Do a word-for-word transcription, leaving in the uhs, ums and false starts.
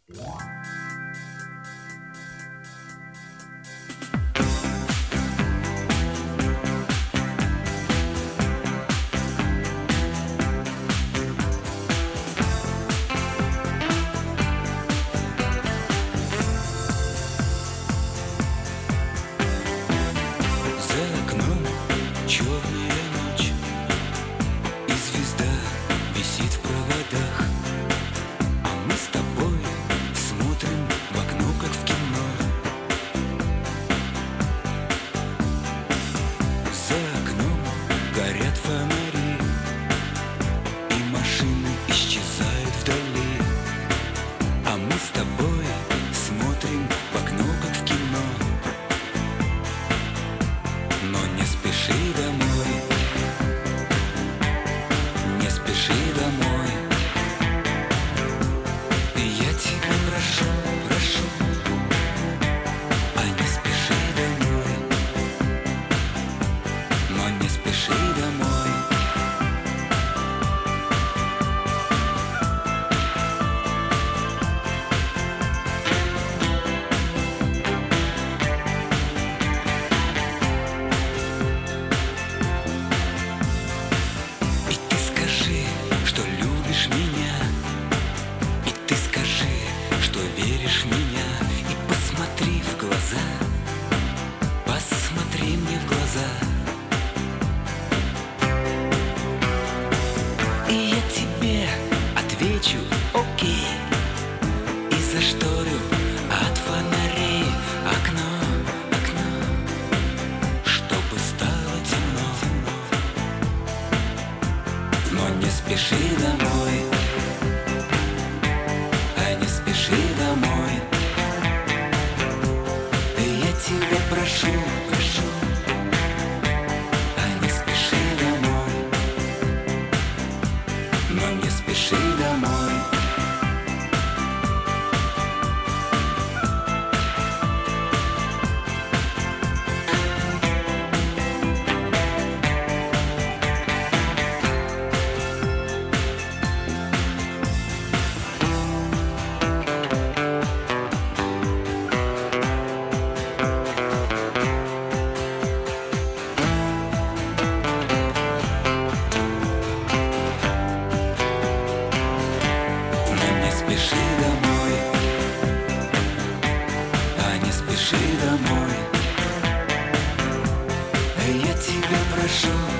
Черная ночь, и звезда висит в проводах, а мы с тобой смотрим в окно, как в кино. За окном горят фонари, и машины исчезают вдали, а мы с тобой смотрим в окно, как в кино. Но не спеши домой, не спеши домой. И я тебя прошу, прошу, а не спеши домой, но не спеши домой. Что любишь меня, и ты скажи, что веришь в меня, и посмотри в глаза, посмотри мне в глаза. И я тебе отвечу окей, и зашторю от фонарей окно, окно, чтобы стало темно. Но не спеши домой, а не спеши домой. И я тебя прошу, прошу, а не спеши домой, но не спеши домой. Спеши домой, а не спеши домой. Я тебя прошу.